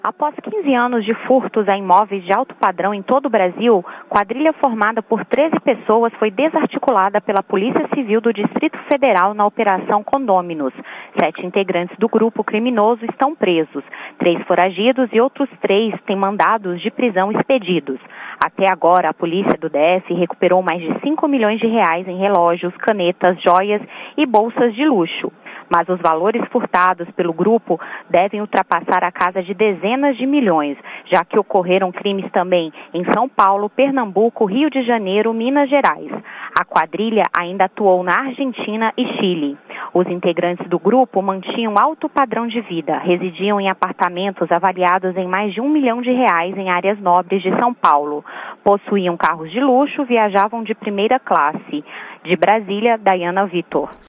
Após 15 anos de furtos a imóveis de alto padrão em todo o Brasil, quadrilha formada por 13 pessoas foi desarticulada pela Polícia Civil do Distrito Federal na Operação Condôminos. 7 integrantes do grupo criminoso estão presos. 3 foragidos e outros 3 têm mandados de prisão expedidos. Até agora, a polícia do DF recuperou mais de 5 milhões de reais em relógios, canetas, joias e bolsas de luxo. Mas os valores furtados pelo grupo devem ultrapassar a casa de dezenas de milhões, já que ocorreram crimes também em São Paulo, Pernambuco, Rio de Janeiro, Minas Gerais. A quadrilha ainda atuou na Argentina e Chile. Os integrantes do grupo mantinham alto padrão de vida, residiam em apartamentos avaliados em mais de R$1 milhão em áreas nobres de São Paulo. Possuíam carros de luxo, viajavam de primeira classe. De Brasília, Dayana Vitor.